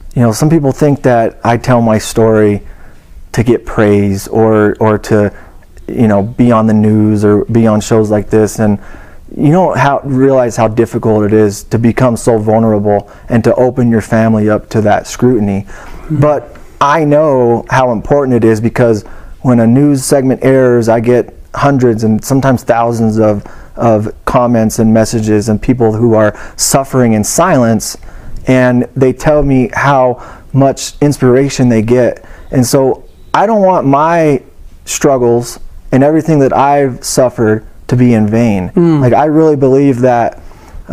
some people think that I tell my story to get praise or to, be on the news or be on shows like this, and you don't realize how difficult it is to become so vulnerable and to open your family up to that scrutiny. But I know how important it is, because when a news segment airs, I get hundreds and sometimes thousands of comments and messages and people who are suffering in silence, and they tell me how much inspiration they get. And so I don't want my struggles and everything that I've suffered to be in vain. Like, I really believe that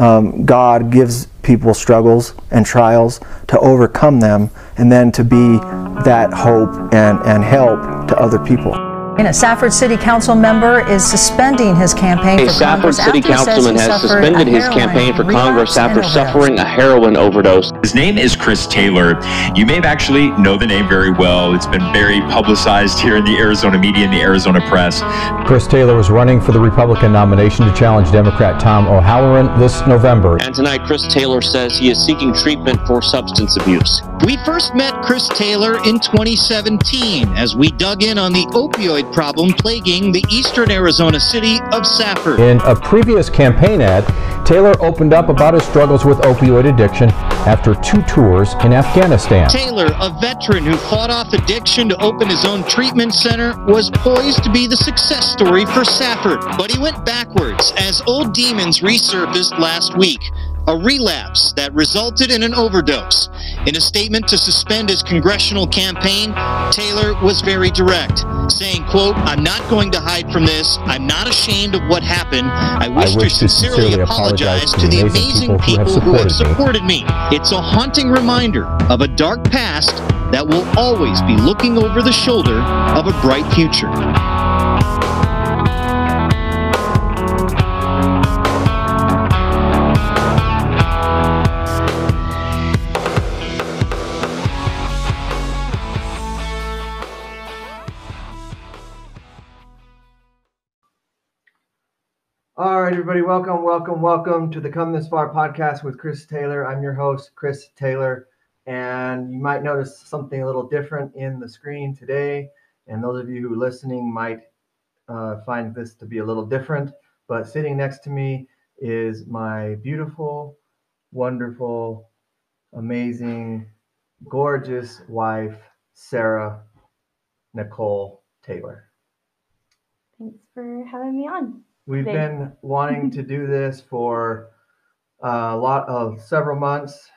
God gives people struggles and trials to overcome them, and then to be that hope and help to other people. A Safford City Council member is suspending his campaign for Congress. A Safford City Councilman has suspended his campaign for Congress after suffering a heroin overdose. His name is Chris Taylor. You may actually know the name very well. It's been very publicized here in the Arizona media and the Arizona press. Chris Taylor was running for the Republican nomination to challenge Democrat Tom O'Halloran this November. And tonight, Chris Taylor says he is seeking treatment for substance abuse. We first met Chris Taylor in 2017 as we dug in on the opioid problem plaguing the eastern Arizona city of Safford. In a previous campaign ad, Taylor opened up about his struggles with opioid addiction after 2 tours in Afghanistan. Taylor, a veteran who fought off addiction to open his own treatment center, was poised to be the success story for Safford, but he went backwards as old demons resurfaced last week. A relapse that resulted in an overdose. In a statement to suspend his congressional campaign, Taylor was very direct, saying, quote, "I'm not going to hide from this. I'm not ashamed of what happened. I wish to sincerely apologize to the amazing people who have supported me. It's a haunting reminder of a dark past that will always be looking over the shoulder of a bright future." All right, everybody, welcome to the Come This Far podcast with Chris Taylor. I'm your host, Chris Taylor, and you might notice something a little different in the screen today, and those of you who are listening might find this to be a little different, but sitting next to me is my beautiful, wonderful, amazing, gorgeous wife, Sarah Nicole Taylor. Thanks for having me on. We've been wanting to do this for several months,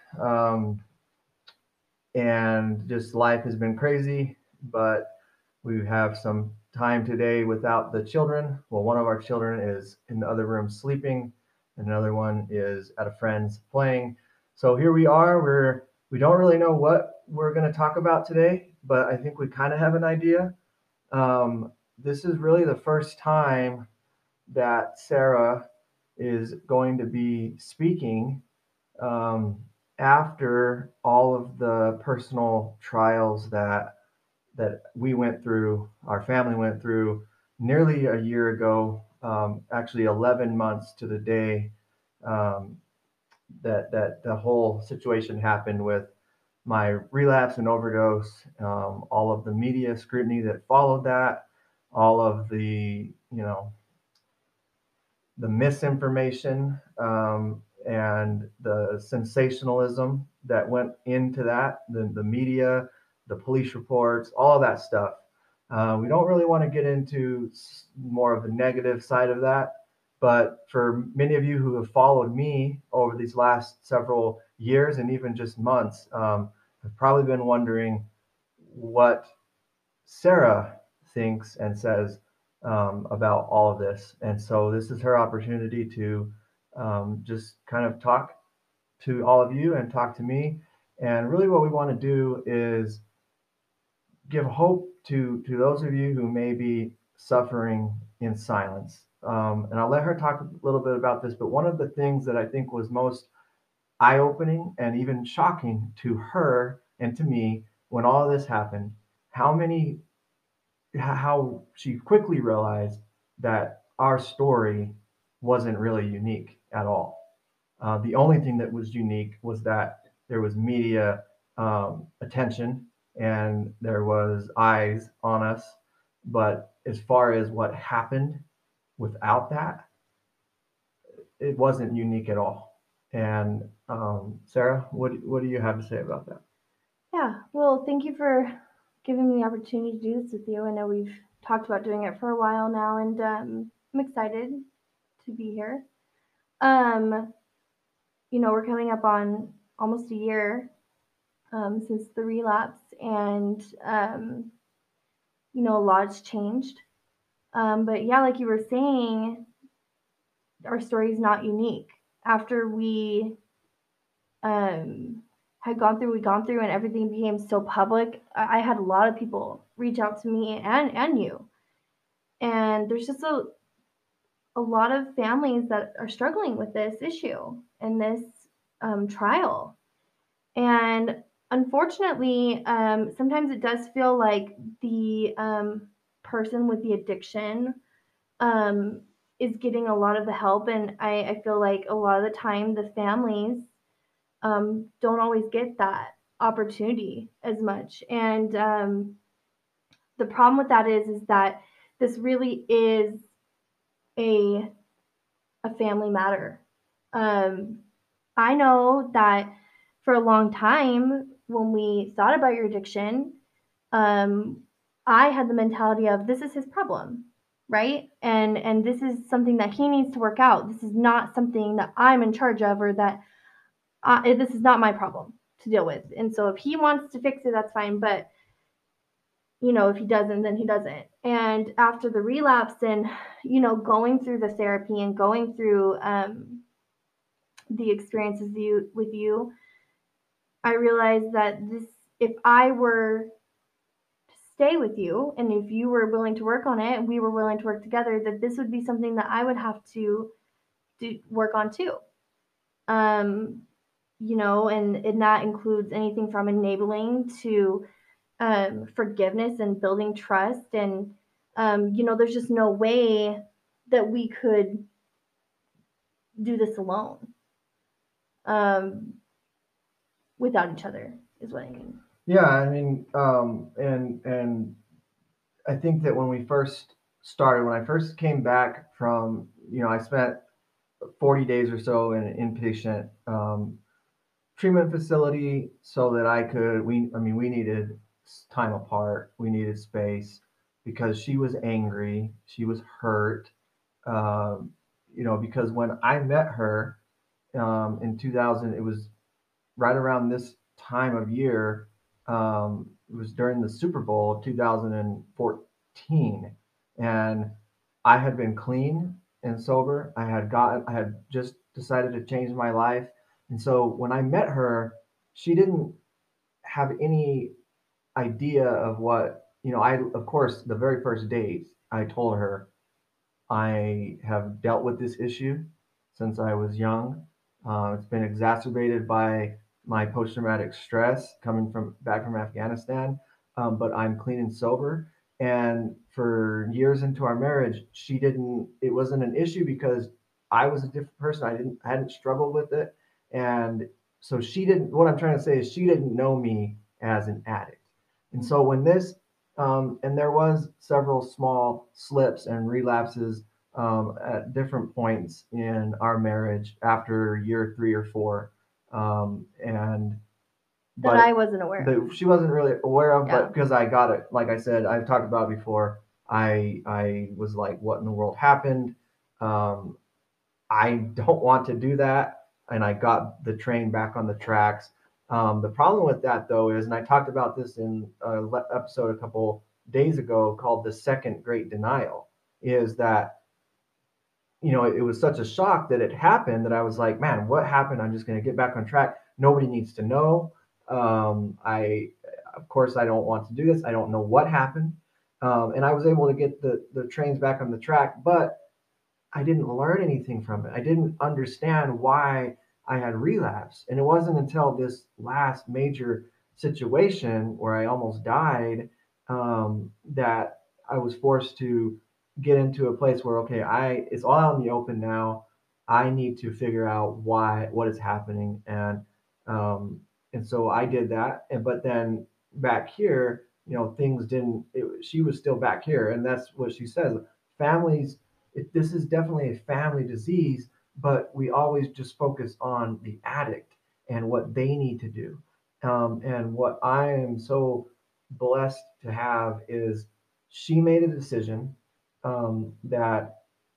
and just life has been crazy, but we have some time today without the children. Well, one of our children is in the other room sleeping, and another one is at a friend's playing. So here we are. We don't really know what we're going to talk about today, but I think we kind of have an idea. This is really the first time that Sarah is going to be speaking after all of the personal trials that we went through, our family went through nearly a year ago, actually 11 months to the day that the whole situation happened with my relapse and overdose, all of the media scrutiny that followed that, all of the, the misinformation and the sensationalism that went into that, the media, the police reports, all of that stuff. We don't really want to get into more of the negative side of that, but for many of you who have followed me over these last several years and even just months, have probably been wondering what Sarah thinks and says about all of this. And so this is her opportunity to just kind of talk to all of you and talk to me. And really what we want to do is give hope to those of you who may be suffering in silence. And I'll let her talk a little bit about this, but one of the things that I think was most eye-opening and even shocking to her and to me when all of this happened, how she quickly realized that our story wasn't really unique at all. The only thing that was unique was that there was media attention and there was eyes on us. But as far as what happened without that, it wasn't unique at all. And Sarah, what do you have to say about that? Yeah, well, thank you for giving me the opportunity to do this with you. I know we've talked about doing it for a while now, and I'm excited to be here. We're coming up on almost a year since the relapse, and a lot's changed. But yeah, like you were saying, our story is not unique. After we had gone through, and everything became so public, I had a lot of people reach out to me and you. And there's just a lot of families that are struggling with this issue and this trial. And unfortunately, sometimes it does feel like the person with the addiction is getting a lot of the help. And I feel like a lot of the time the families don't always get that opportunity as much. And the problem with that is that this really is a family matter. I know that for a long time when we thought about your addiction, I had the mentality of this is his problem, right? And this is something that he needs to work out. This is not something that I'm in charge of, or that this is not my problem to deal with. And so if he wants to fix it, that's fine. But if he doesn't, then he doesn't. And after the relapse and, going through the therapy and going through the experiences with you, I realized that if I were to stay with you and if you were willing to work on it and we were willing to work together, that this would be something that I would have to work on too. And that includes anything from enabling to forgiveness and building trust. And, there's just no way that we could do this alone without each other, is what I mean. Yeah, I mean, and I think that when I first came back from, I spent 40 days or so in an inpatient treatment facility so that we needed time apart. We needed space because she was angry. She was hurt. Because when I met her in 2000, it was right around this time of year. It was during the Super Bowl of 2014. And I had been clean and sober. I had just decided to change my life. And so when I met her, she didn't have any idea of what, of course, the very first date, I told her I have dealt with this issue since I was young. It's been exacerbated by my post-traumatic stress coming back from Afghanistan, but I'm clean and sober. And for years into our marriage, it wasn't an issue because I was a different person. I hadn't struggled with it. And so what I'm trying to say is she didn't know me as an addict. And so when and there was several small slips and relapses at different points in our marriage after year 3 or 4. But I wasn't aware of. She wasn't really aware of, Yeah. But because I got it, like I said, I've talked about before, I was like, what in the world happened? I don't want to do that. And I got the train back on the tracks. The problem with that, though, is, and I talked about this in an episode a couple days ago called The Second Great Denial, is that, it was such a shock that it happened that I was like, man, what happened? I'm just going to get back on track. Nobody needs to know. Of course, I don't want to do this. I don't know what happened. And I was able to get the trains back on the track, but I didn't learn anything from it. I didn't understand why I had relapsed. And it wasn't until this last major situation where I almost died that I was forced to get into a place where, okay, it's all out in the open now. I need to figure out what is happening. And And so I did that. But then back here, things didn't, she was still back here. And that's what she says. Families, this is definitely a family disease, but we always just focus on the addict and what they need to do. And what I am so blessed to have is she made a decision that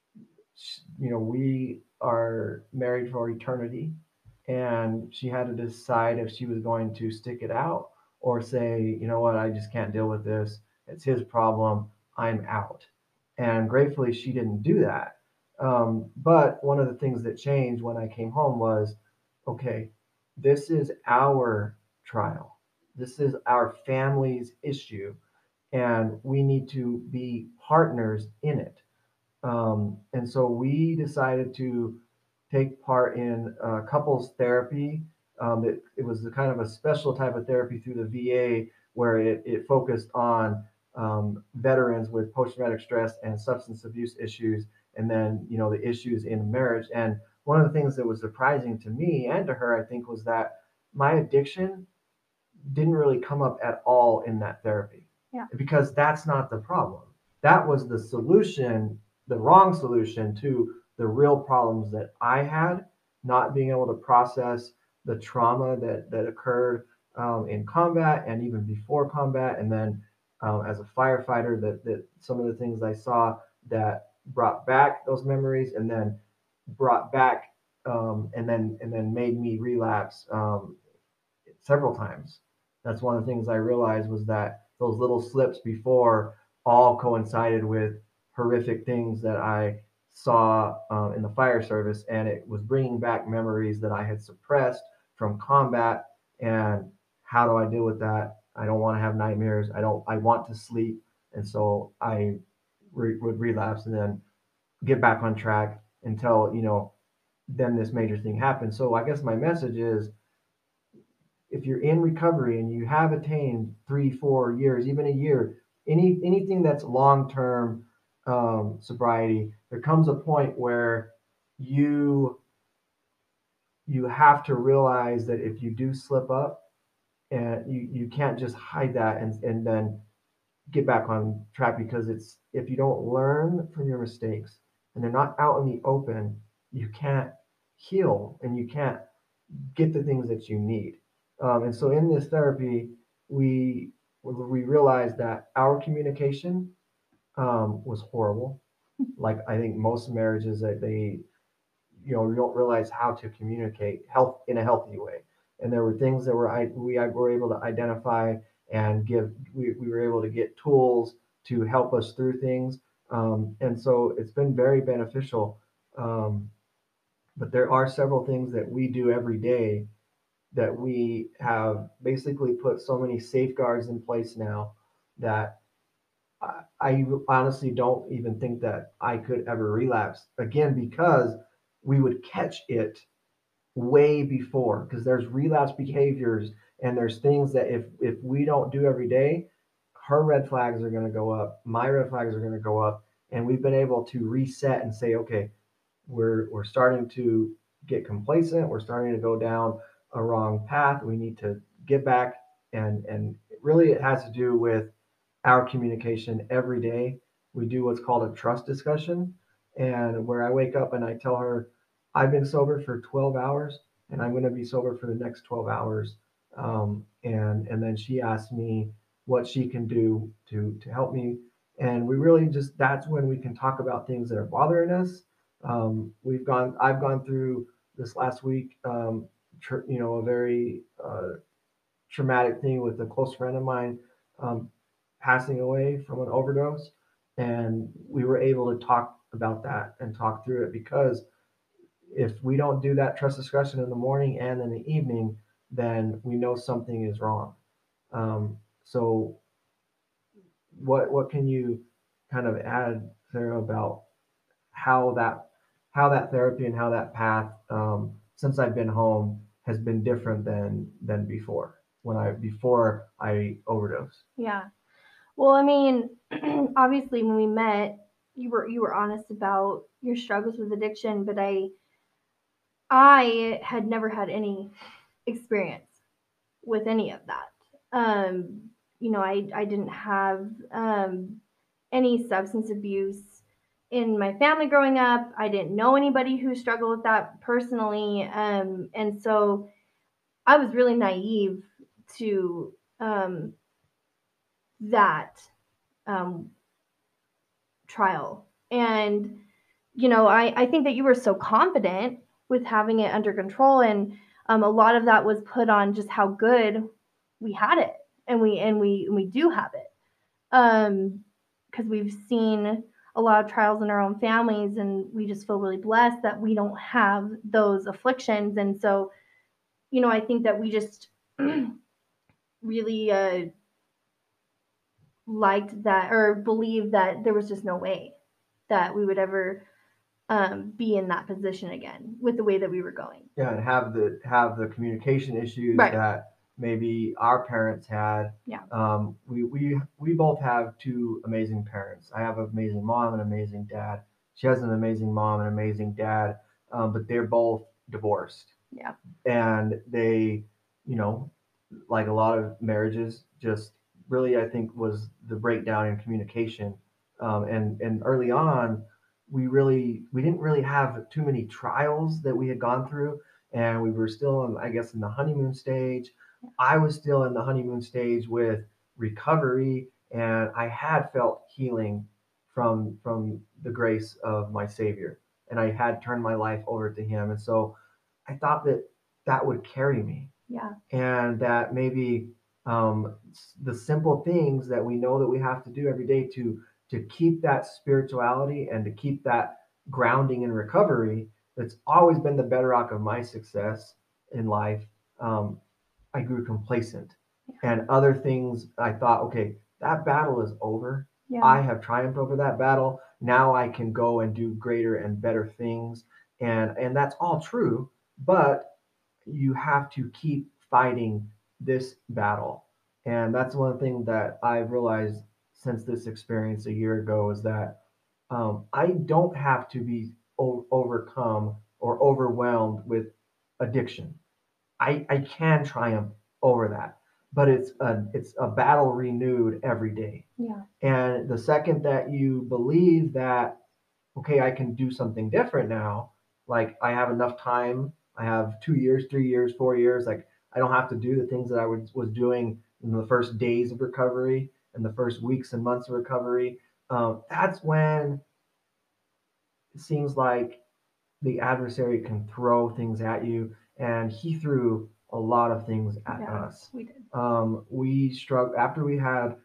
we are married for eternity, and she had to decide if she was going to stick it out or say, you know what, I just can't deal with this. It's his problem. I'm out. And gratefully, she didn't do that. But one of the things that changed when I came home was, okay, this is our trial. This is our family's issue, and we need to be partners in it. And so we decided to take part in couples therapy. It was the kind of a special type of therapy through the VA where it focused on veterans with post-traumatic stress and substance abuse issues, and then the issues in marriage. And one of the things that was surprising to me and to her, I think, was that my addiction didn't really come up at all in that therapy. Yeah. Because that's not the problem. That was the solution, the wrong solution to the real problems that I had, not being able to process the trauma that occurred in combat and even before combat. And then as a firefighter, that some of the things I saw that brought back those memories and then brought back and then made me relapse several times. That's one of the things I realized was that those little slips before all coincided with horrific things that I saw in the fire service, and it was bringing back memories that I had suppressed from combat. And how do I deal with that? I don't want to have nightmares. I want to sleep. And so I would relapse and then get back on track until, then this major thing happened. So I guess my message is, if you're in recovery and you have attained 3-4 years, even a year, anything that's long-term sobriety, there comes a point where you have to realize that if you do slip up, and you can't just hide that and then get back on track, because if you don't learn from your mistakes and they're not out in the open, you can't heal and you can't get the things that you need. And so in this therapy, we realized that our communication was horrible. Like I think most marriages, that they don't realize how to communicate in a healthy way. And there were things that we were able to identify and we were able to get tools to help us through things. And so it's been very beneficial. But there are several things that we do every day that we have basically put so many safeguards in place now that I honestly don't even think that I could ever relapse again, because we would catch it way before, because there's relapse behaviors and there's things that if we don't do every day, her red flags are going to go up, my red flags are going to go up, and we've been able to reset and say, okay, we're starting to get complacent, we're starting to go down a wrong path, we need to get back. And really it has to do with our communication every day. We do what's called a trust discussion, and where I wake up and I tell her I've been sober for 12 hours and I'm going to be sober for the next 12 hours. And then she asks me what she can do to help me. And we really that's when we can talk about things that are bothering us. I've gone through this last week, a very traumatic thing with a close friend of mine passing away from an overdose. And we were able to talk about that and talk through it, because if we don't do that trust discussion in the morning and in the evening, then we know something is wrong. So what can you kind of add, Sarah, about how that therapy and how that path since I've been home has been different than before before I overdosed? Yeah. Well, I mean, obviously when we met, you were honest about your struggles with addiction, but I had never had any experience with any of that. You know, I didn't have any substance abuse in my family growing up. I didn't know anybody who struggled with that personally. And so I was really naive to that trial. And, you know, I think that you were so confident with having it under control. And a lot of that was put on just how good we had it. And we do have it. Because we've seen a lot of trials in our own families, and we just feel really blessed that we don't have those afflictions. And so, you know, I think that we just really liked that, or believed that there was just no way that we would ever be in that position again with the way that we were going. Yeah, and have the communication issues that maybe our parents had. Yeah. We both have two amazing parents. I have an amazing mom and an amazing dad. She has an amazing mom and an amazing dad, but they're both divorced. Yeah. And they, you know, like a lot of marriages, just really, I think, was the breakdown in communication. And early on, we didn't really have too many trials that we had gone through, and we were still in, I guess, in the honeymoon stage. I was still in the honeymoon stage with recovery, and I had felt healing from the grace of my Savior, and I had turned my life over to Him. And so I thought that would carry me. Yeah. And that maybe the simple things that we know that we have to do every day to keep that spirituality and to keep that grounding in recovery, that's always been the bedrock of my success in life. I grew complacent, and other things I thought, okay, that battle is over. Yeah. I have triumphed over that battle. Now I can go and do greater and better things. And that's all true, but you have to keep fighting this battle. And that's one thing that I've realized since this experience a year ago, is that I don't have to be overcome or overwhelmed with addiction. I can triumph over that, but it's a battle renewed every day. Yeah. And the second that you believe that, okay, I can do something different now, like I have enough time, I have 2 years, 3 years, 4 years, like I don't have to do the things that I was doing in the first days of recovery and the first weeks and months of recovery. That's when it seems like the adversary can throw things at you, and he threw a lot of things at us. We did. We struggled after we had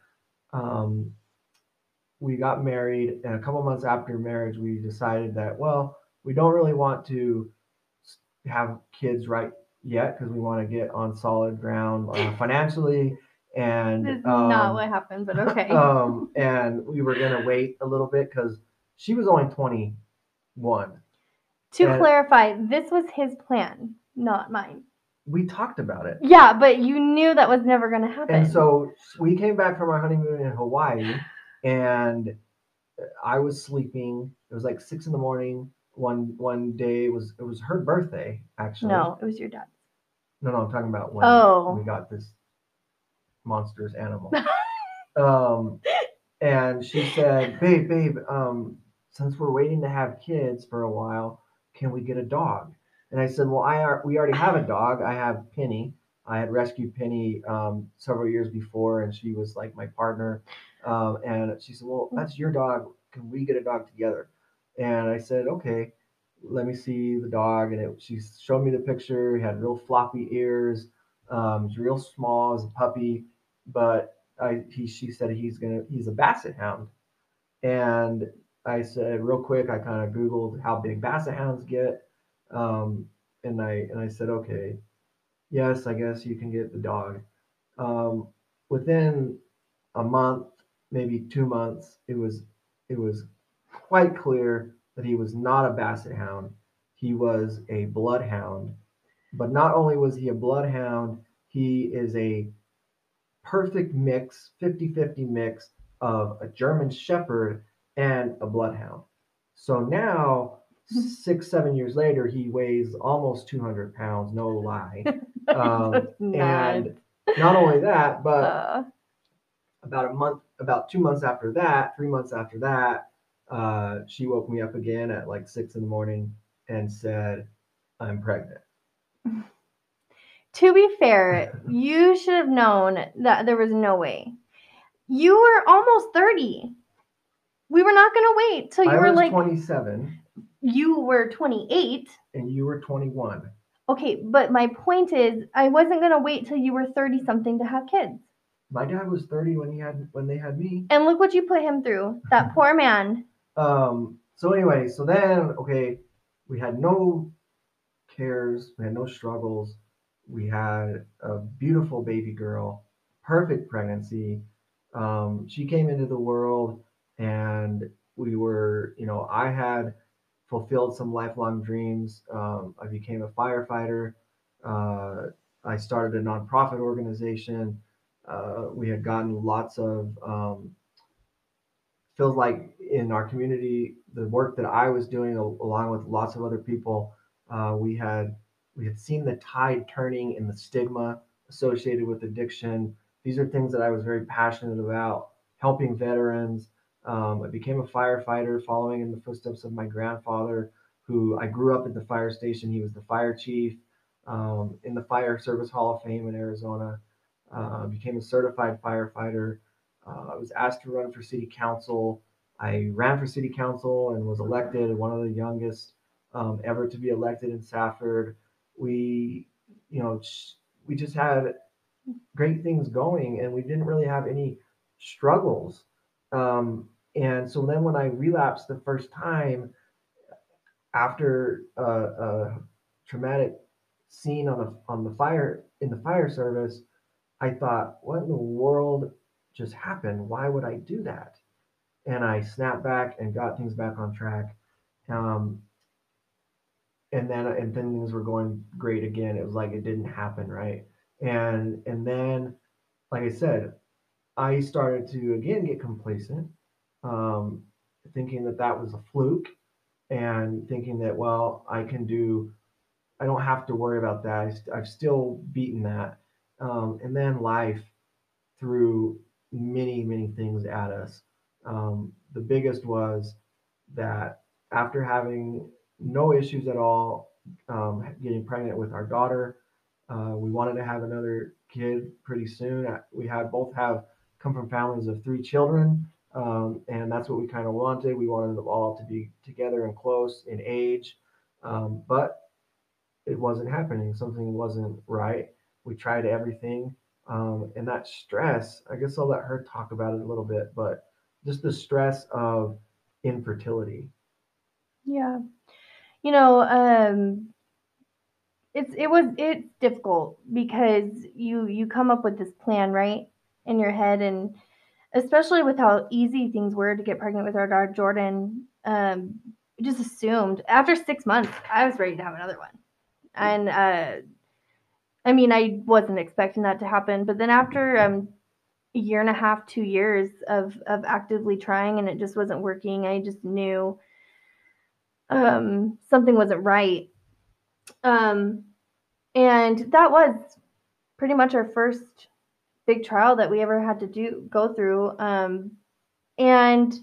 we got married, and a couple months after marriage, we decided that, well, we don't really want to have kids right yet because we want to get on solid ground financially. And this is not what happened, but okay. And we were gonna wait a little bit because she was only 21. To clarify, this was his plan, not mine. We talked about it. Yeah, but you knew that was never going to happen. And so we came back from our honeymoon in Hawaii, and I was sleeping. It was like 6 a.m. One day. It was her birthday, actually. No, it was your dad's. No, I'm talking about when we got this monstrous animal. And she said, babe, since we're waiting to have kids for a while, can we get a dog? And I said, well, we already have a dog. I have Penny. I had rescued Penny several years before, and she was like my partner. And she said, well, that's your dog. Can we get a dog together? And I said, okay, let me see the dog. And she showed me the picture. He had real floppy ears. He was real small as a puppy, but she said he's a basset hound. And I said real quick, I kind of Googled how big basset hounds get. And I said, okay, yes, I guess you can get the dog. Within a month, maybe 2 months, it was quite clear that he was not a basset hound. He was a bloodhound. But not only was he a bloodhound, he is a perfect mix, 50-50 mix of a German Shepherd and a bloodhound. So now, 6-7 years later, he weighs almost 200 pounds, no lie. And Not only that, but about 2 months after that, 3 months after that, she woke me up again at like 6 in the morning and said, I'm pregnant. To be fair, you should have known that there was no way. You were almost 30. We were not going to wait till you were like 27. You were 28. And you were 21. Okay, but my point is, I wasn't going to wait till you were 30 something to have kids. My dad was 30 when they had me. And look what you put him through. That poor man. So anyway, so then, okay, we had no cares. We had no struggles. We had a beautiful baby girl, perfect pregnancy. She came into the world and we were, I had fulfilled some lifelong dreams. I became a firefighter. I started a nonprofit organization. We had gotten lots of, feels like in our community, the work that I was doing along with lots of other people, we had seen the tide turning in the stigma associated with addiction. These are things that I was very passionate about, helping veterans. I became a firefighter following in the footsteps of my grandfather, who I grew up at the fire station. He was the fire chief in the Fire Service Hall of Fame in Arizona. Became a certified firefighter. I was asked to run for city council. I ran for city council and was elected, one of the youngest ever to be elected in Safford. We just had great things going, and we didn't really have any struggles. And so then when I relapsed the first time after a traumatic scene on the fire in the fire service, I thought, what in the world just happened? Why would I do that? And I snapped back and got things back on track. And then things were going great again. It was like it didn't happen, right? And then, like I said, I started to again get complacent, thinking that was a fluke, and thinking that, well, I don't have to worry about that. I've still beaten that. And then life threw many, many things at us. The biggest was that after having no issues at all, getting pregnant with our daughter, we wanted to have another kid pretty soon. We both come from families of 3 children, and that's what we kind of wanted. We wanted them all to be together and close in age, but it wasn't happening. Something wasn't right. We tried everything. And that stress, I guess I'll let her talk about it a little bit, but just the stress of infertility. Yeah. It's difficult because you come up with this plan, right, in your head, and especially with how easy things were to get pregnant with our daughter Jordan, just assumed after 6 months I was ready to have another one. And I mean, I wasn't expecting that to happen, but then after a year and a half, 2 years of actively trying, and it just wasn't working, I just knew something wasn't right. And that was pretty much our first big trial that we ever had to go through. And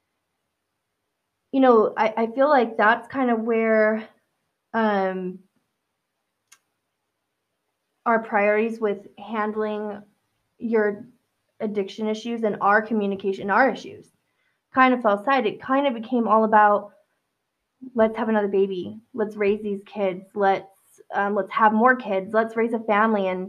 I feel like that's kind of where our priorities with handling your addiction issues and our communication, our issues, kind of fell aside. It kind of became all about, let's have another baby, let's raise these kids, let's have more kids, let's raise a family. And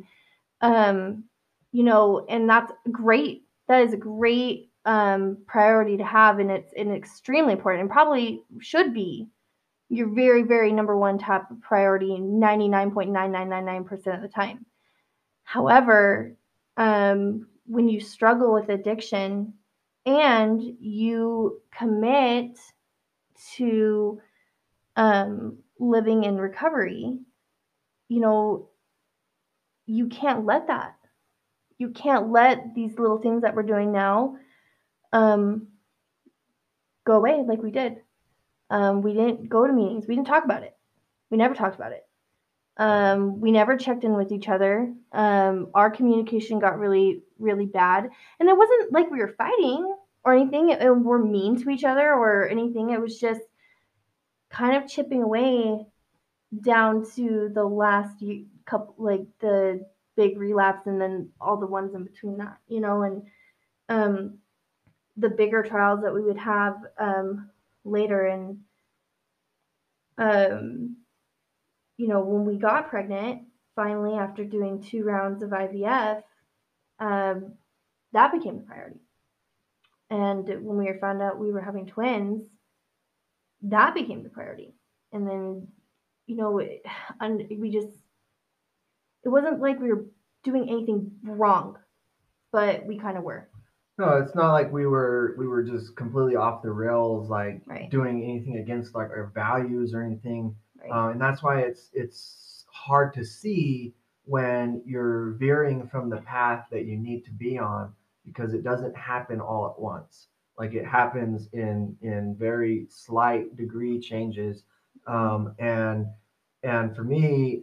and that's great. That is a great priority to have, and it's extremely important, and probably should be your very, very number one top priority 99.9999% of the time. However, when you struggle with addiction and you commit to living in recovery, you can't let that. You can't let these little things that we're doing now go away like we did. We didn't go to meetings. We didn't talk about it. We never talked about it. We never checked in with each other. Our communication got really, really bad. And it wasn't like we were fighting or anything. We're mean to each other or anything. It was just kind of chipping away down to the last couple, like the big relapse and then all the ones in between that, and the bigger trials that we would have later. And when we got pregnant, finally, after doing 2 rounds of IVF, that became the priority. And when we found out we were having twins, that became the priority. And then, it wasn't like we were doing anything wrong, but we kind of were. No, it's not like we were just completely off the rails, like Right. doing anything against like our values or anything. Right. And that's why it's hard to see when you're veering from the path that you need to be on, because it doesn't happen all at once. Like it happens in very slight degree changes. And for me,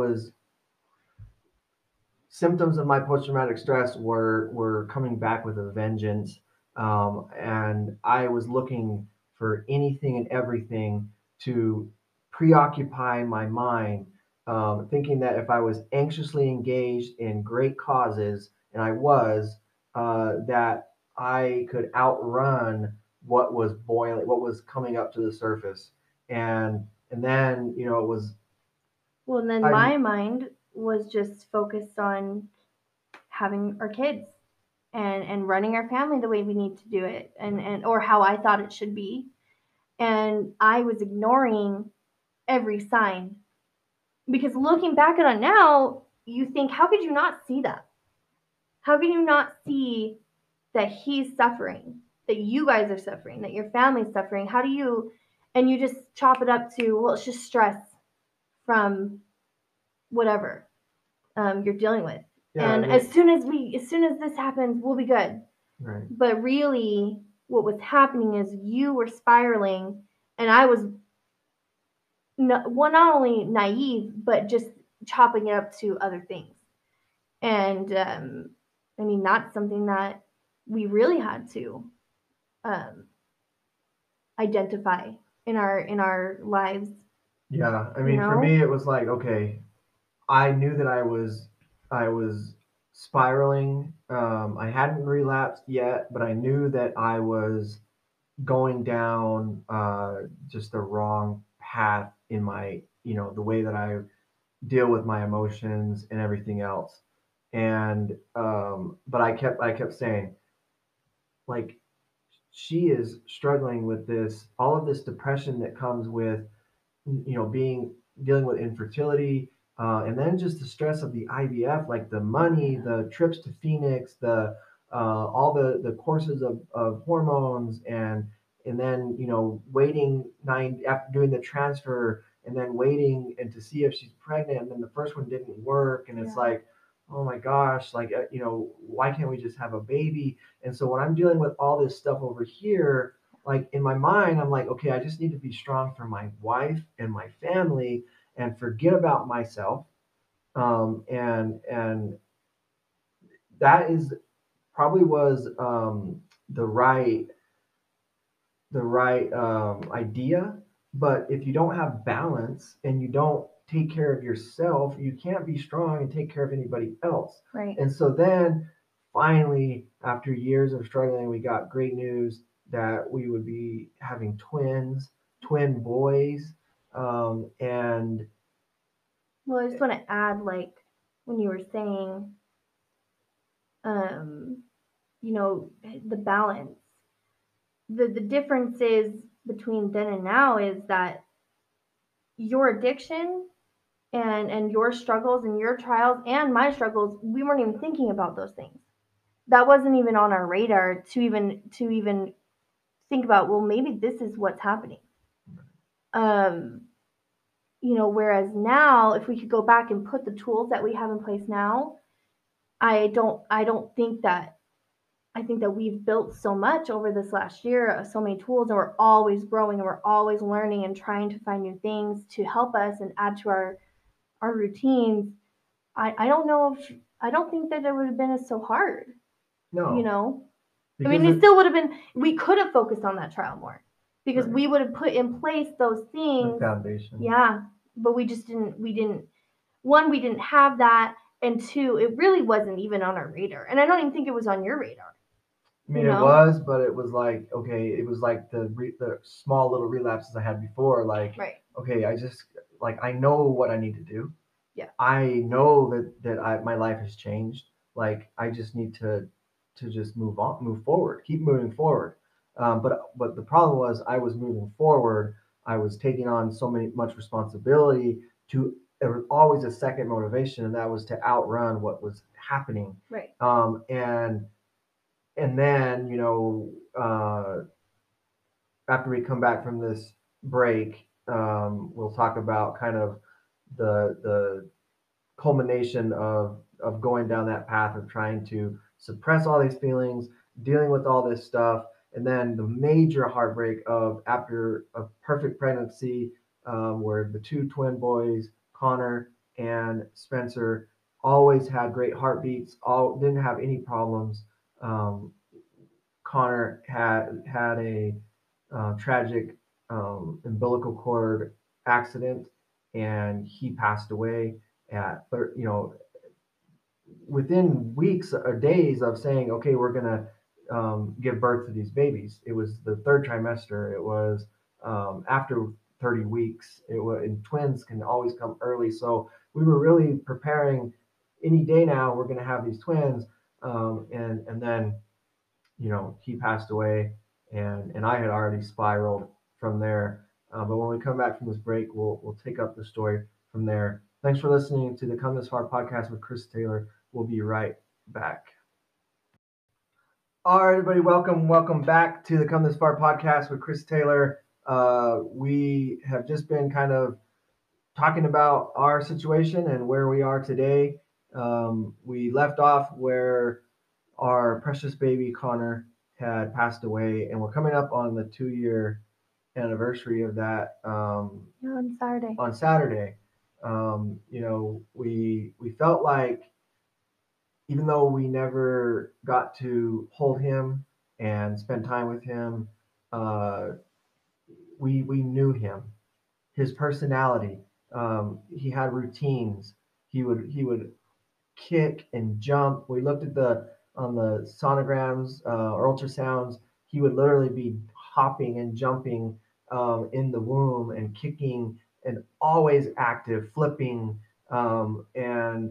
symptoms of my post-traumatic stress were coming back with a vengeance, and I was looking for anything and everything to preoccupy my mind, thinking that if I was anxiously engaged in great causes, and I was, that I could outrun what was boiling, what was coming up to the surface, and then it was. Well, and then my mind was just focused on having our kids and running our family the way we need to do it, and or how I thought it should be. And I was ignoring every sign, because looking back at it now, you think, how could you not see that? How can you not see that he's suffering, that you guys are suffering, that your family's suffering? How do you, and you just chop it up to, well, it's just stress from whatever you're dealing with. Yeah, and as soon as this happens, we'll be good. Right. But really, what was happening is you were spiraling, and I was not only naive, but just chopping it up to other things. And that's something that we really had to identify in our lives. Yeah, for me, it was like, okay, I knew that I was spiraling. I hadn't relapsed yet, but I knew that I was going down just the wrong path in my, the way that I deal with my emotions and everything else. And but I kept saying, like, she is struggling with all of this depression that comes with, dealing with infertility, and then just the stress of the IVF, like the money, the trips to Phoenix, the all the courses of hormones, and then waiting after doing the transfer, and then waiting and to see if she's pregnant, and then the first one didn't work, and it's like, oh my gosh, like why can't we just have a baby? And so when I'm dealing with all this stuff over here, like in my mind, I'm like, okay, I just need to be strong for my wife and my family and forget about myself. And that is probably was the right idea. But if you don't have balance and you don't take care of yourself, you can't be strong and take care of anybody else. Right. And so then finally, after years of struggling, we got great news that we would be having twin boys. And well, I just want to add, like, when you were saying, the balance, the difference is between then and now is that your addiction and your struggles and your trials and my struggles, we weren't even thinking about those things. That wasn't even on our radar to even think about, well, maybe this is what's happening. Whereas now, if we could go back and put the tools that we have in place now, I think that we've built so much over this last year, so many tools, and we're always growing and we're always learning and trying to find new things to help us and add to our our routines, I don't know if, I don't think that it would have been so hard, No. you know? I Because mean, it still would have been, we could have focused on that trial more because Right. we would have put in place those the things. foundation. Yeah. But we just didn't, one, we didn't have that. And two, it really wasn't even on our radar. And I don't even think it was on your radar. I mean, You it know? was, but it was like, okay, it was like the small little relapses I had before. Like, Right. okay, I just, like, I know what I need to do. Yeah. I know that my life has changed. Like, I just need to just move forward, keep moving forward. But the problem was I was moving forward. I was taking on much responsibility there was always a second motivation, and that was to outrun what was happening. Right. And then, after we come back from this break, we'll talk about kind of the culmination of going down that path of trying to suppress all these feelings, dealing with all this stuff, and then the major heartbreak of after a perfect pregnancy, where the two twin boys, Connor and Spencer, always had great heartbeats, all didn't have any problems. Um, Connor had a tragic umbilical cord accident, and he passed away within weeks or days of saying, okay, we're gonna give birth to these babies. It was the third trimester. It was after 30 weeks. And twins can always come early, so we were really preparing. Any day now, we're gonna have these twins, and then he passed away, and I had already spiraled from there. But when we come back from this break, we'll take up the story from there. Thanks for listening to the Come This Far podcast with Chris Taylor. We'll be right back. All right, everybody, welcome back to the Come This Far podcast with Chris Taylor. We have just been kind of talking about our situation and where we are today. We left off where our precious baby Connor had passed away, and we're coming up on the 2-year anniversary of that. On Saturday. On Saturday, we felt like, even though we never got to hold him and spend time with him, we knew him, his personality. He had routines. He would kick and jump. We looked at on the sonograms or ultrasounds. He would literally be hopping and jumping in the womb and kicking and always active, flipping, and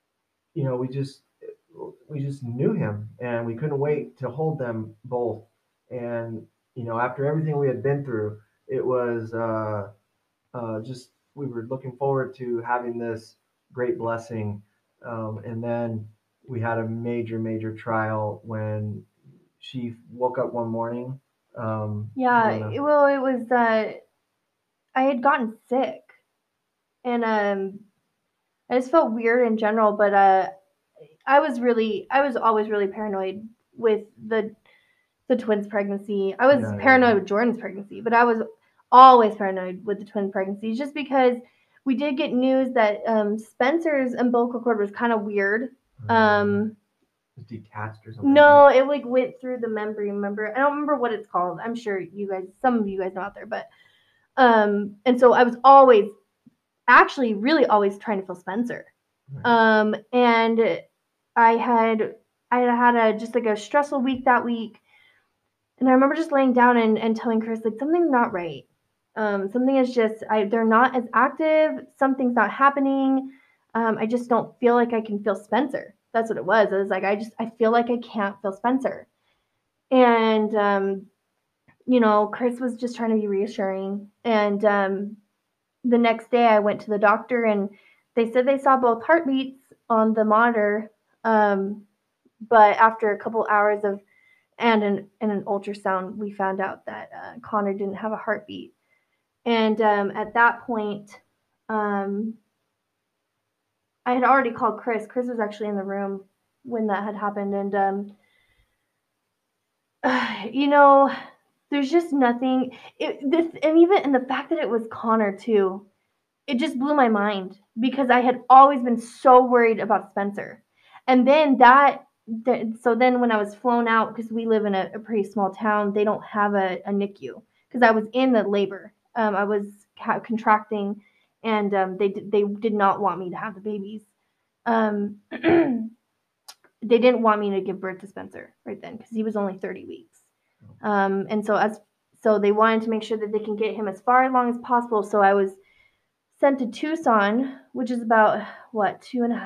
we just knew him, and we couldn't wait to hold them both. And after everything we had been through, it was just, we were looking forward to having this great blessing. And then we had a major trial when she woke up one morning. It was I had gotten sick, and I just felt weird in general, but I was always really paranoid with the twins' pregnancy. I was paranoid with Jordan's pregnancy, but I was always paranoid with the twin pregnancies, just because we did get news that Spencer's umbilical cord was kind of weird. Detached or something? No, it like went through the membrane. Remember? I don't remember what it's called. I'm sure some of you guys know out there, but and so I was really always trying to feel Spencer. Right. And I had just like a stressful week that week, and I remember just laying down and telling Chris, like, something's not right. Something is just they're not as active. Something's not happening. I just don't feel like I can feel Spencer. That's what it was. I was like, I feel like I can't feel Spencer. And, Chris was just trying to be reassuring. And the next day I went to the doctor, and they said they saw both heartbeats on the monitor. But after a couple hours and an ultrasound, we found out that Connor didn't have a heartbeat. And at that point, I had already called Chris. Chris was actually in the room when that had happened. And, there's just nothing. And the fact that it was Connor too, it just blew my mind because I had always been so worried about Spencer. And then so then when I was flown out, because we live in a pretty small town, they don't have a NICU because I was in the labor. I was contracting, and they did not want me to have the babies. They didn't want me to give birth to Spencer right then because he was only 30 weeks. And so they wanted to make sure that they can get him as far along as possible. So I was sent to Tucson, which is about what,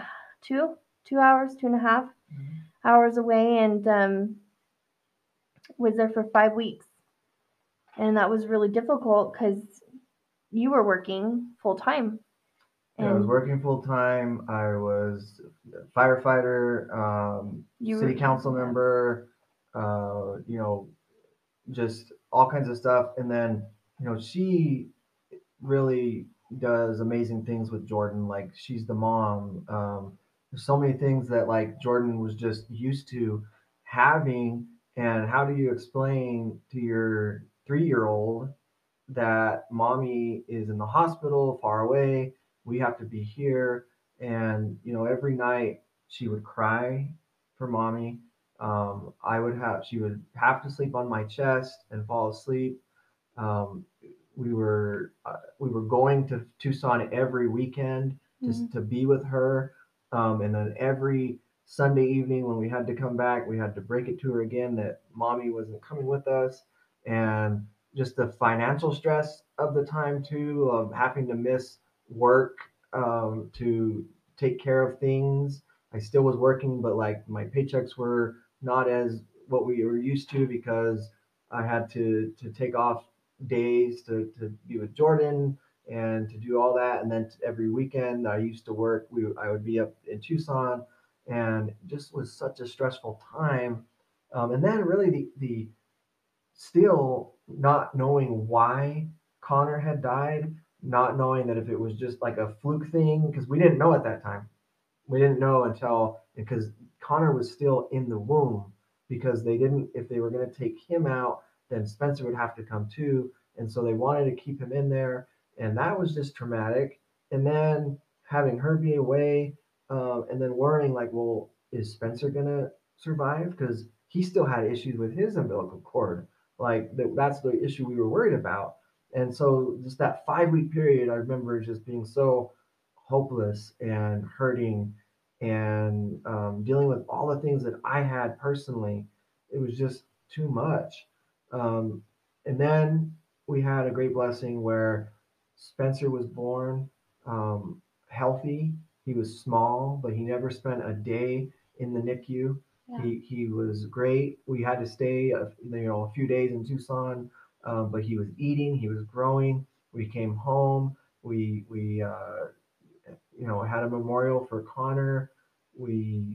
2.5 hours away, and was there for 5 weeks. And that was really difficult because you were working full time. Yeah, I was working full time. I was a firefighter, city council member, just all kinds of stuff. And then, she really does amazing things with Jordan. Like, she's the mom. There's so many things that like Jordan was just used to having. And how do you explain to your 3-year-old that mommy is in the hospital far away? We have to be here. And, every night she would cry for mommy. She would have to sleep on my chest and fall asleep. We were going to Tucson every weekend just to be with her. And then every Sunday evening when we had to come back, we had to break it to her again that mommy wasn't coming with us. And just the financial stress of the time too, of having to miss work to take care of things. I still was working, but like my paychecks were not as what we were used to because I had to take off days to be with Jordan and to do all that. And then every weekend I used to work, I would be up in Tucson, and just was such a stressful time. And then really the still not knowing why Connor had died, not knowing that if it was just like a fluke thing, because we didn't know at that time. We didn't know because Connor was still in the womb, because if they were going to take him out, then Spencer would have to come too. And so they wanted to keep him in there. And that was just traumatic. And then having her be away, and then worrying like, well, is Spencer going to survive? Because he still had issues with his umbilical cord. Like that's the issue we were worried about. And so just that 5-week period, I remember just being so hopeless and hurting and dealing with all the things that I had personally. It was just too much. And then we had a great blessing where Spencer was born healthy. He was small, but he never spent a day in the NICU. Yeah. He was great. We had to stay a few days in Tucson, but he was eating. He was growing. We came home. We had a memorial for Connor. We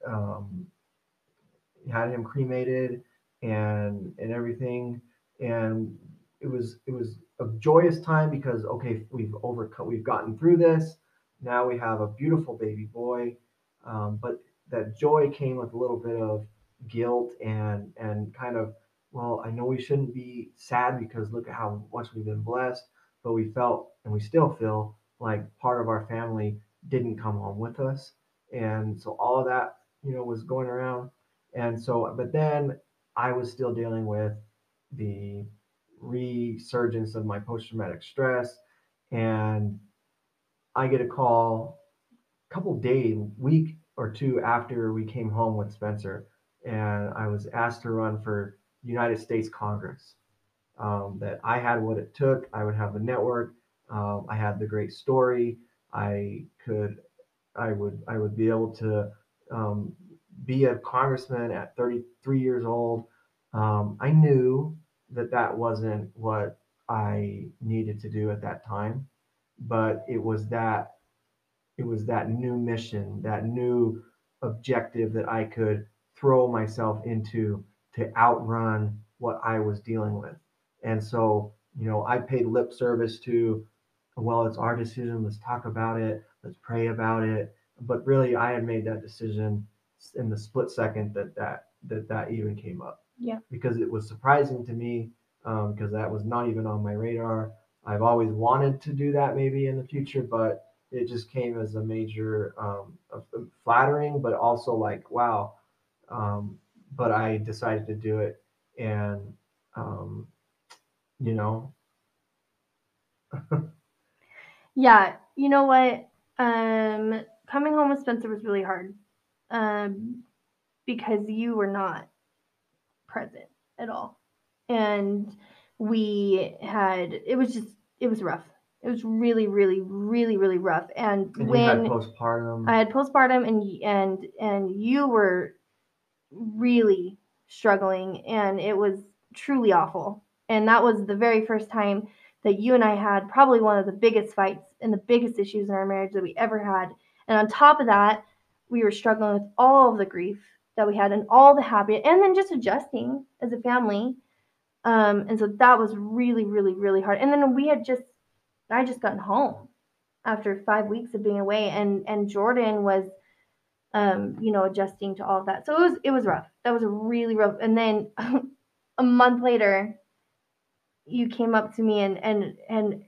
had him cremated and everything. And it was a joyous time because, okay, we've gotten through this. Now we have a beautiful baby boy. But that joy came with a little bit of guilt and kind of, well, I know we shouldn't be sad because look at how much we've been blessed, but we felt, and we still feel like part of our family didn't come home with us. And so all of that, was going around. And so, but then I was still dealing with the resurgence of my post-traumatic stress. And I get a call a couple days, week or two after we came home with Spencer. And I was asked to run for United States Congress. That I had what it took. I would have the network. I had the great story. I would be able to be a congressman at 33 years old. I knew that wasn't what I needed to do at that time, but it was that new mission, that new objective that I could throw myself into to outrun what I was dealing with. And so, I paid lip service to, well, it's our decision. Let's talk about it. Let's pray about it. But really, I had made that decision in the split second that even came up. Yeah. Because it was surprising to me, because that was not even on my radar. I've always wanted to do that maybe in the future, but it just came as a major flattering, but also like, wow. But I decided to do it. And, you know, Yeah, you know what? Coming home with Spencer was really hard because you were not present at all. And it was rough. It was really, really, really, really rough. And you when had postpartum. I had postpartum and you were really struggling, and it was truly awful. And that was the very first time that you and I had probably one of the biggest fights and the biggest issues in our marriage that we ever had. And on top of that, we were struggling with all of the grief that we had and all the happy, and then just adjusting as a family. And so that was really, really, really hard. And then I just gotten home after 5 weeks of being away, and Jordan was, adjusting to all of that. So it was rough. That was really rough. And then a month later, you came up to me and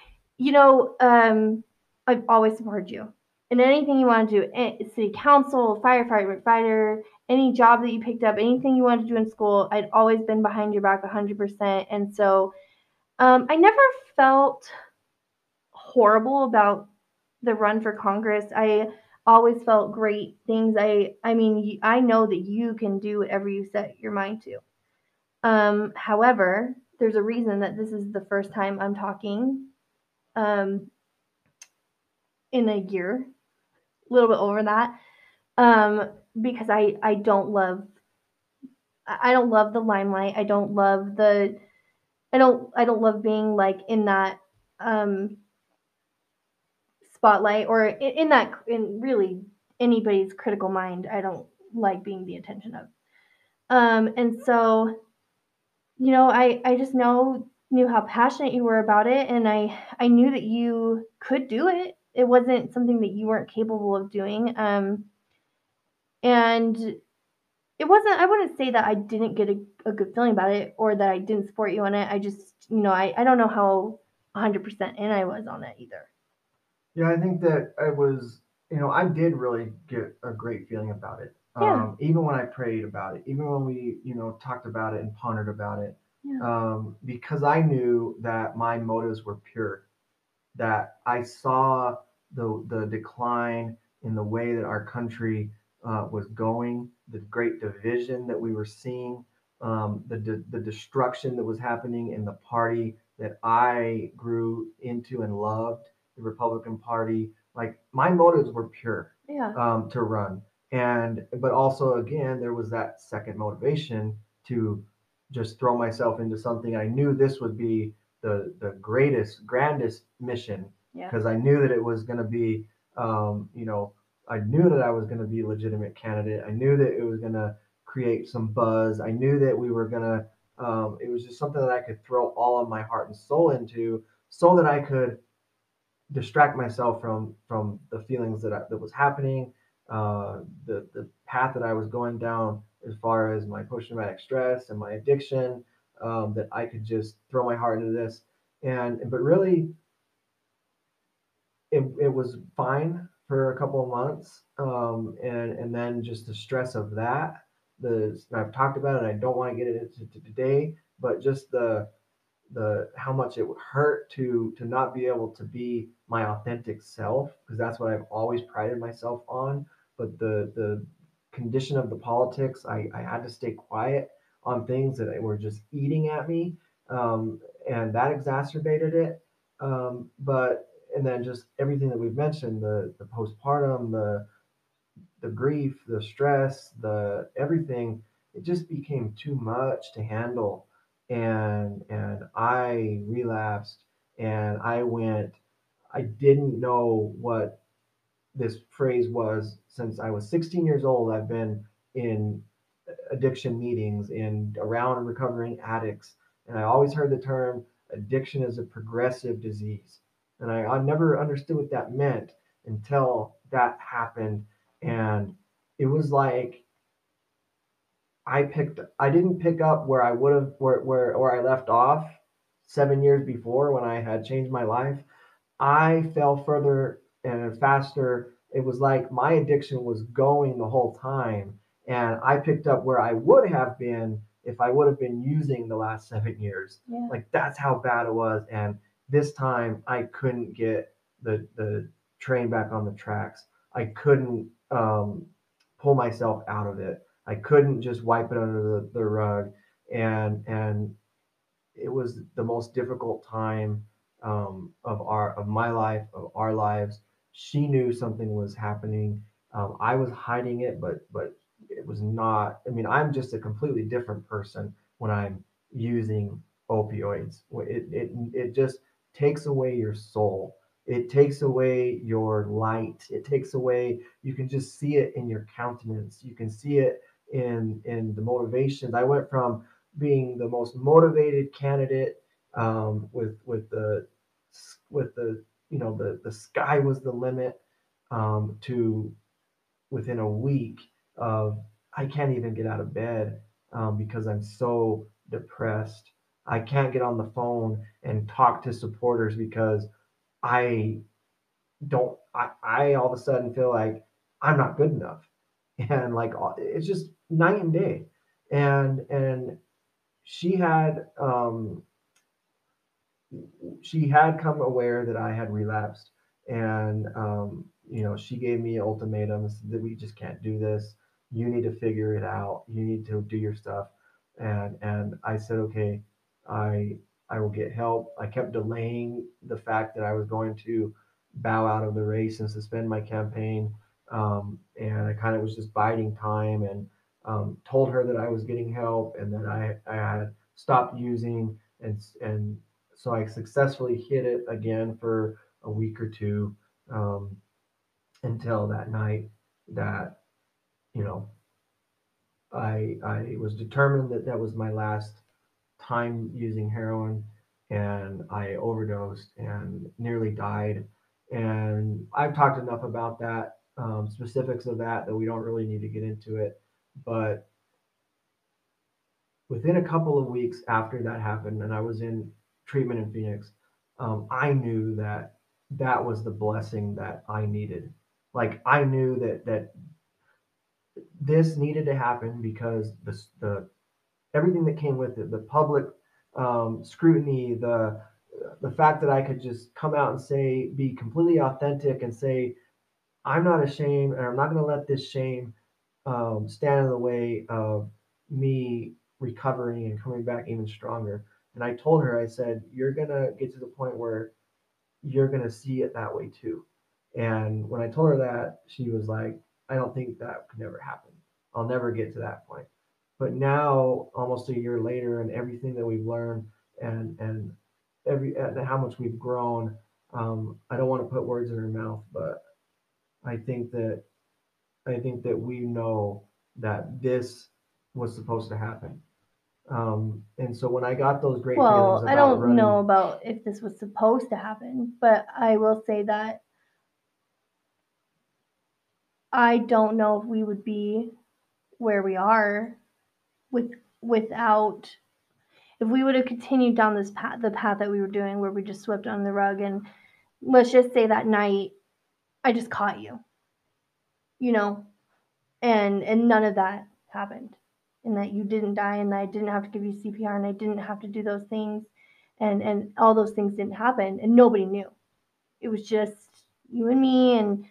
I've always supported you in anything you want to do. City council, firefighter, any job that you picked up, anything you wanted to do in school, I'd always been behind your back 100%. And so I never felt horrible about the run for Congress. I always felt great things. I mean, I know that you can do whatever you set your mind to. However, there's a reason that this is the first time I'm talking in a year, a little bit over that, because I don't love the limelight. I don't love being like in that spotlight, or in really anybody's critical mind. I don't like being the attention of. And so, I just knew how passionate you were about it, and I knew that you could do it. It wasn't something that you weren't capable of doing. And it wasn't, I wouldn't say that I didn't get a good feeling about it or that I didn't support you on it. I just, I don't know how 100% in I was on it either. Yeah, I think that I was, I did really get a great feeling about it. Yeah. Even when I prayed about it, even when we, talked about it and pondered about it, because I knew that my motives were pure, that I saw the decline in the way that our country was going, the great division that we were seeing, the destruction that was happening in the party that I grew into and loved, the Republican Party. Like, my motives were pure to run. But also, again, there was that second motivation to just throw myself into something. I knew this would be the grandest mission, because I knew that it was going to be, I knew that I was going to be a legitimate candidate. I knew that it was going to create some buzz. I knew that we were going to, it was just something that I could throw all of my heart and soul into, so that I could distract myself from the feelings that was happening, the path that I was going down as far as my post-traumatic stress and my addiction, that I could just throw my heart into this. But really, it was fine for a couple of months. And then just the stress of that, I've talked about it, I don't want to get into today, but just the how much it would hurt to not be able to be my authentic self, because that's what I've always prided myself on. But the condition of the politics, I had to stay quiet on things that were just eating at me, and that exacerbated it. And then just everything that we've mentioned, the postpartum, the grief, the stress, the everything, it just became too much to handle. And I relapsed, and I didn't know what this phrase was. Since I was 16 years old, I've been in addiction meetings and around recovering addicts, and I always heard the term addiction is a progressive disease. And I never understood what that meant until that happened. And it was like I didn't pick up where I would have, where I left off 7 years before when I had changed my life, I fell further and faster. It was like my addiction was going the whole time. And I picked up where I would have been if I would have been using the last 7 years. Yeah. Like that's how bad it was. And this time I couldn't get the train back on the tracks. I couldn't pull myself out of it. I couldn't just wipe it under the rug. And it was the most difficult time of my life, of our lives. She knew something was happening. I was hiding it, but it was not. I mean, I'm just a completely different person when I'm using opioids. It just takes away your soul. It takes away your light. It takes away. You can just see it in your countenance. You can see it in the motivations. I went from being the most motivated candidate with the the sky was the limit to within a week of I can't even get out of bed because I'm so depressed. I can't get on the phone and talk to supporters because I I all of a sudden feel like I'm not good enough. And like it's just night and day. And she had come aware that I had relapsed, and she gave me ultimatums that we just can't do this. You need to figure it out. You need to do your stuff. And I said, okay, I will get help. I kept delaying the fact that I was going to bow out of the race and suspend my campaign. And I kind of was just biding time and told her that I was getting help and that I had stopped using, and so I successfully hit it again for a week or two until that night that I was determined that that was my last time using heroin, and I overdosed and nearly died. And I've talked enough about that, specifics of that we don't really need to get into it. But within a couple of weeks after that happened, and I was in treatment in Phoenix, I knew that that was the blessing that I needed. Like I knew that this needed to happen because the everything that came with it, the public scrutiny, the fact that I could just come out and say, be completely authentic and say, I'm not ashamed, and I'm not going to let this shame stand in the way of me recovering and coming back even stronger. And I told her, I said, you're going to get to the point where you're going to see it that way too. And when I told her that, she was like, I don't think that could never happen. I'll never get to that point. But now, almost a year later, and everything that we've learned and how much we've grown, I don't want to put words in her mouth, but I think that we know that this was supposed to happen. And so when I got those great feelings about I don't running, know about if this was supposed to happen, but I will say that I don't know if we would be where we are without, if we would have continued down this path, the path that we were doing, where we just swept under the rug. And let's just say that night I just caught you, and none of that happened, and that you didn't die, and that I didn't have to give you CPR, and I didn't have to do those things, and all those things didn't happen, and nobody knew. It was just you and me, and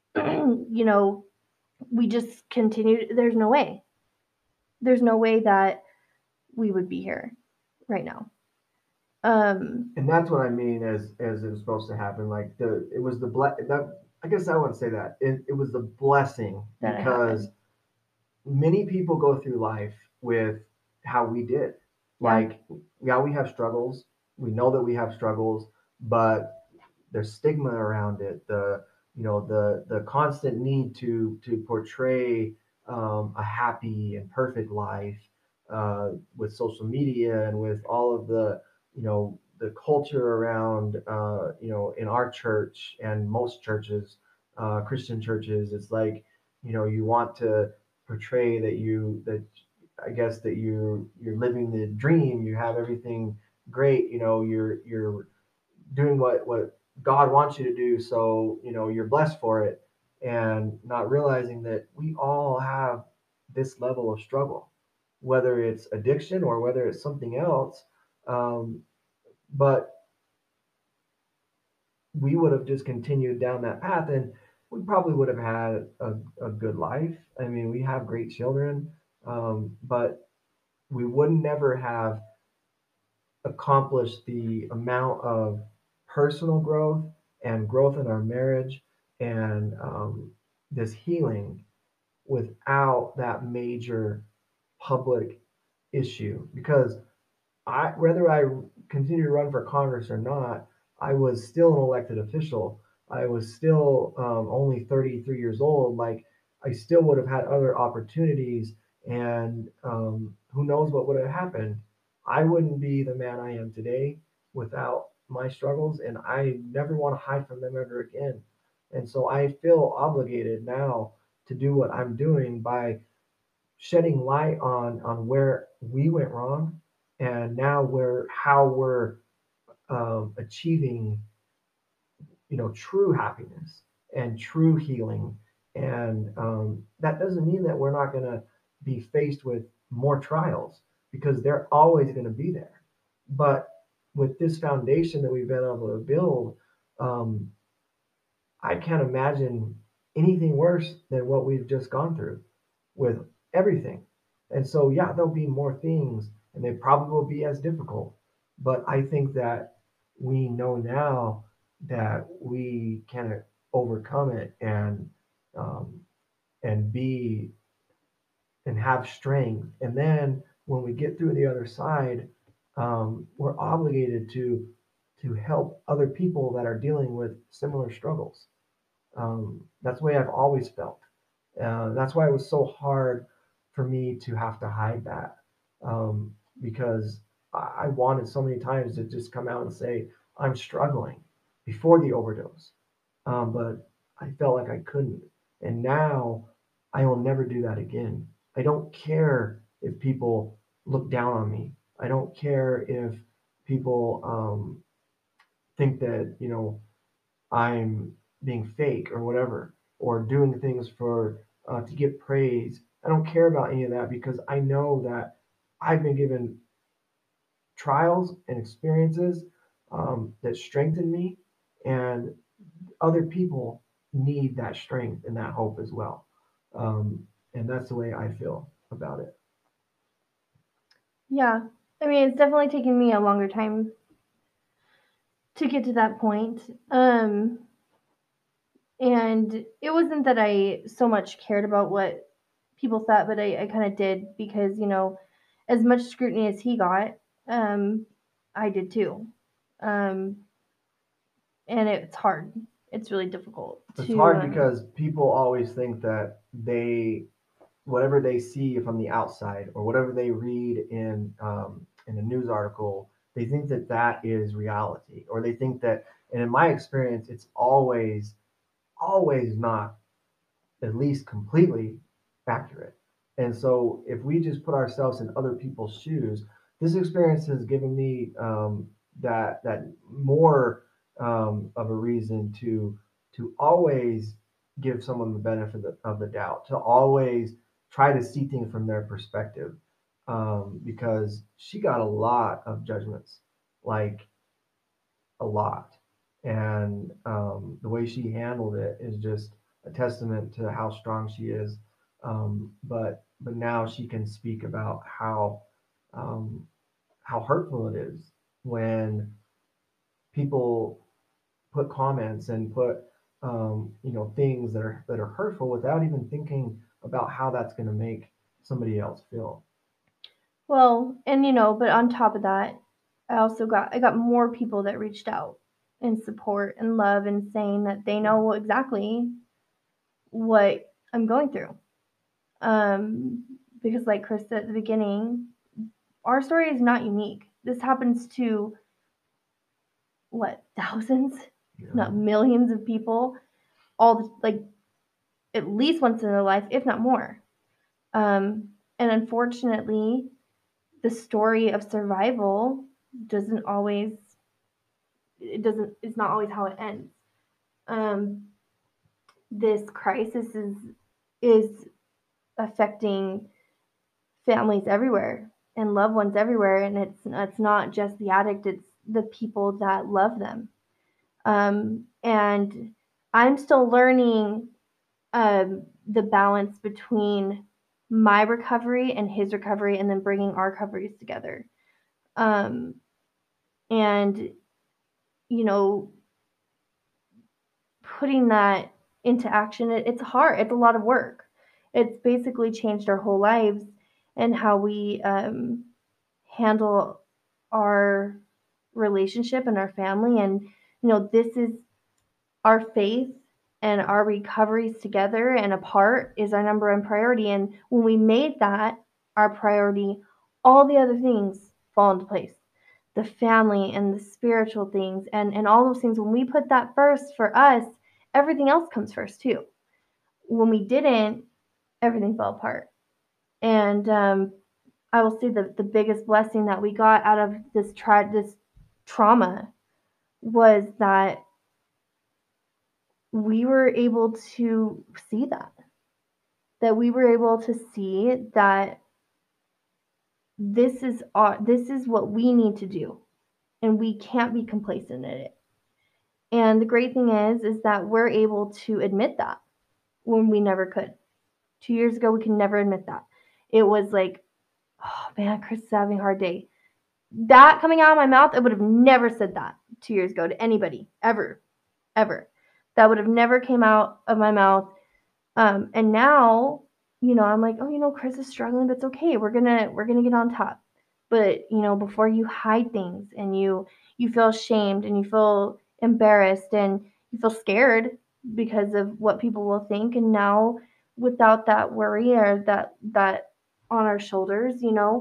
we just continued. There's no way that we would be here right now. And that's what I mean as it was supposed to happen. Like it was that, I guess I wouldn't say that. It was the blessing, because many people go through life with how we did. Like, yeah, we have struggles. We know that we have struggles, but there's stigma around it. The constant need to portray a happy and perfect life with social media and with all of the culture around in our church and most churches, Christian churches. It's like you want to portray that I guess that you're living the dream. You have everything great, you're doing what God wants you to do, so you're blessed for it, and not realizing that we all have this level of struggle, whether it's addiction or whether it's something else. Um, but we would have just continued down that path, and we probably would have had a good life. I mean, we have great children, but we would never have accomplished the amount of personal growth and growth in our marriage and this healing without that major public issue. Because whether I continue to run for Congress or not, I was still an elected official. I was still only 33 years old. Like, I still would have had other opportunities, and who knows what would have happened. I wouldn't be the man I am today without my struggles, and I never want to hide from them ever again. And so I feel obligated now to do what I'm doing by shedding light on where we went wrong, and now how we're achieving true happiness and true healing. And that doesn't mean that we're not going to be faced with more trials, because they're always going to be there. But with this foundation that we've been able to build, um, I can't imagine anything worse than what we've just gone through with everything. And so, yeah, there'll be more things, and they probably will be as difficult. But I think that we know now that we can overcome it, um, and be and have strength. And then when we get through the other side, we're obligated to help other people that are dealing with similar struggles. That's the way I've always felt. That's why it was so hard for me to have to hide that, because I wanted so many times to just come out and say I'm struggling before the overdose, but I felt like I couldn't. And now I will never do that again. I don't care if people look down on me. I don't care if people think that I'm being fake or whatever, or doing things for to get praise. I don't care about any of that, because I know that I've been given trials and experiences that strengthen me, and other people need that strength and that hope as well. And that's the way I feel about it. Yeah. I mean, it's definitely taken me a longer time to get to that point. And it wasn't that I so much cared about what people thought, but I kind of did, because, as much scrutiny as he got, I did too. Um, and it's hard. It's really difficult. It's hard because people always think that whatever they see from the outside, or whatever they read in a news article, they think that that is reality, or they think that. And in my experience, it's always not at least completely accurate. And so if we just put ourselves in other people's shoes, this experience has given me that more of a reason to always give someone the benefit of the doubt, to always try to see things from their perspective, because she got a lot of judgments, like a lot. And the way she handled it is just a testament to how strong she is. But now she can speak about um, how hurtful it is when people put comments and put things that are hurtful without even thinking about how that's going to make somebody else feel. Well, and but on top of that, I got more people that reached out in support and love, and saying that they know exactly what I'm going through. Because like Chris said at the beginning, our story is not unique. This happens to thousands, if not millions of people, at least once in their life, if not more. And unfortunately, the story of survival doesn't always, it's not always how it ends. This crisis is affecting families everywhere and loved ones everywhere, and it's not just the addict, it's the people that love them. And I'm still learning the balance between my recovery and his recovery, and then bringing our recoveries together. And putting that into action, it's hard. It's a lot of work. It's basically changed our whole lives and how we handle our relationship and our family. And this is our faith and our recoveries together and apart is our number one priority. And when we made that our priority, all the other things fall into place. The family and the spiritual things and all those things, when we put that first for us, everything else comes first too. When we didn't, everything fell apart. And I will say the biggest blessing that we got out of this trauma was that we were able to see that we were able to see that this is what we need to do, and we can't be complacent in it. And the great thing is that we're able to admit that when we never could. 2 years ago, we could never admit that. It was like, oh man, Chris is having a hard day. That coming out of my mouth, I would have never said that 2 years ago to anybody, ever. That would have never came out of my mouth. And now, I'm like, oh, Chris is struggling, but it's okay. We're gonna get on top. But before you hide things and you feel ashamed and you feel embarrassed and you feel scared because of what people will think. And now, without that worry or that on our shoulders,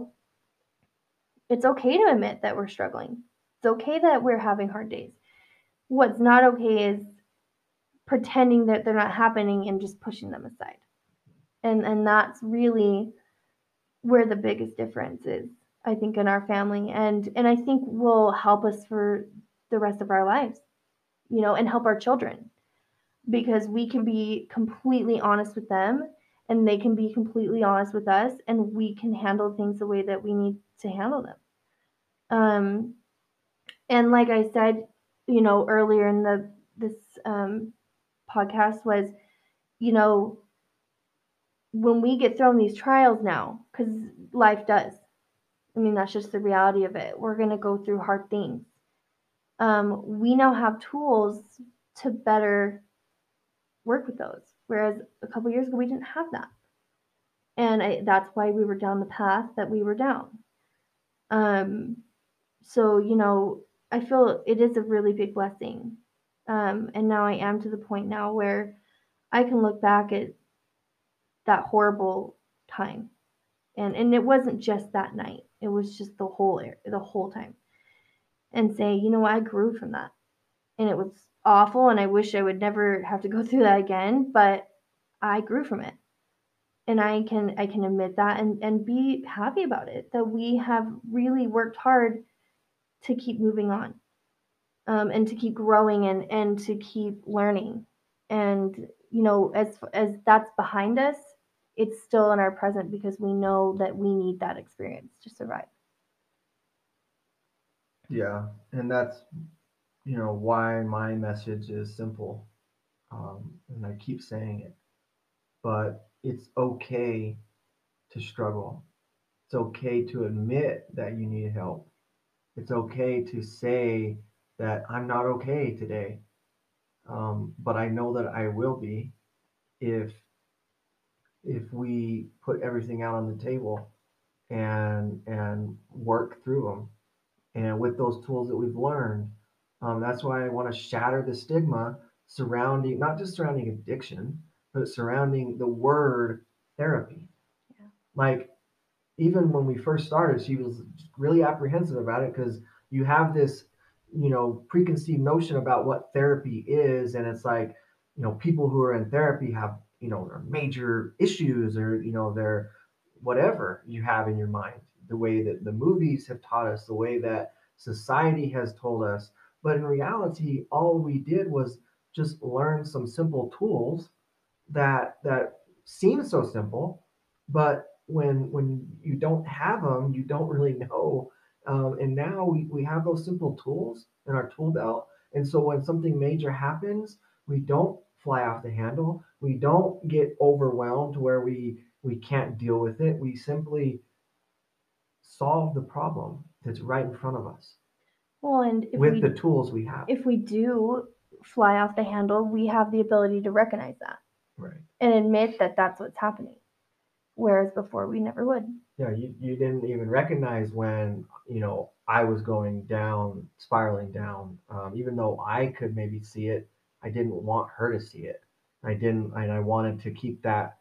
it's okay to admit that we're struggling. It's okay that we're having hard days. What's not okay is pretending that they're not happening and just pushing them aside. And that's really where the biggest difference is, I think, in our family. And I think will help us for the rest of our lives, and help our children. Because we can be completely honest with them and they can be completely honest with us, and we can handle things the way that we need to handle them. And like I said, earlier in this podcast was, when we get thrown these trials now, because life does. I mean, that's just the reality of it. We're going to go through hard things. We now have tools to better work with those. Whereas a couple years ago, we didn't have that. And that's why we were down the path that we were down. So, I feel it is a really big blessing. And now I am to the point now where I can look back at that horrible time. And it wasn't just that night. It was just the whole time. And say, I grew from that. And it was awful, and I wish I would never have to go through that again, but I grew from it. And I can admit that and be happy about it, that we have really worked hard to keep moving on, and to keep growing and to keep learning. And, as that's behind us, it's still in our present because we know that we need that experience to survive. Yeah, and that's, why my message is simple. And I keep saying it, but it's okay to struggle. It's okay to admit that you need help. It's okay to say that I'm not okay today. But I know that I will be if we put everything out on the table and work through them. And with those tools that we've learned, that's why I want to shatter the stigma surrounding, not just surrounding addiction, but surrounding the word therapy. Yeah. Like, even when we first started, she was really apprehensive about it because you have this, preconceived notion about what therapy is. And it's like, people who are in therapy have, major issues or, they're whatever you have in your mind, the way that the movies have taught us, the way that society has told us. But in reality, all we did was just learn some simple tools that seem so simple, but when you don't have them, you don't really know. And now we have those simple tools in our tool belt. And so when something major happens, we don't fly off the handle. We don't get overwhelmed to where we can't deal with it. We simply solve the problem that's right in front of us Well, and with the tools we have. if we do fly off the handle, we have the ability to recognize that Right. and admit that that's what's happening. Whereas before we never would. Yeah, you didn't even recognize when, I was going down, spiraling down. Even though I could maybe see it, I didn't want her to see it. And I wanted to keep that,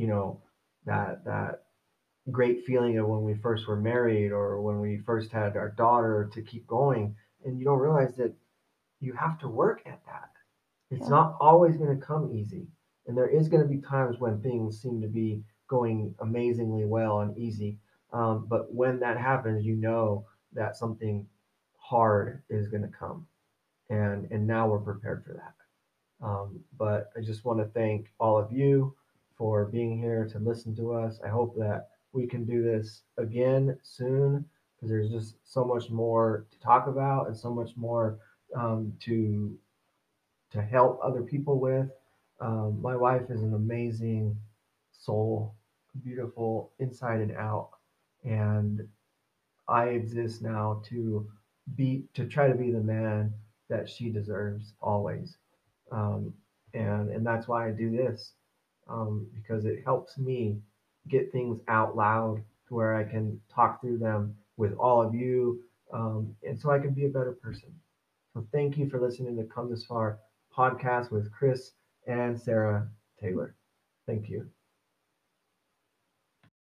that great feeling of when we first were married or when we first had our daughter to keep going. And you don't realize that you have to work at that. It's not always going to come easy. And there is going to be times when things seem to be going amazingly well and easy. But when that happens, you know that something hard is going to come. And now we're prepared for that. But I just want to thank all of you for being here to listen to us. I hope that we can do this again soon because there's just so much more to talk about and so much more to help other people with. My wife is an amazing soul, beautiful inside and out, and I exist now to try to be the man that she deserves always, and that's why I do this, because it helps me get things out loud to where I can talk through them with all of you, and so I can be a better person. So thank you for listening to Come This Far podcast with Chris and Sarah Taylor. Thank you.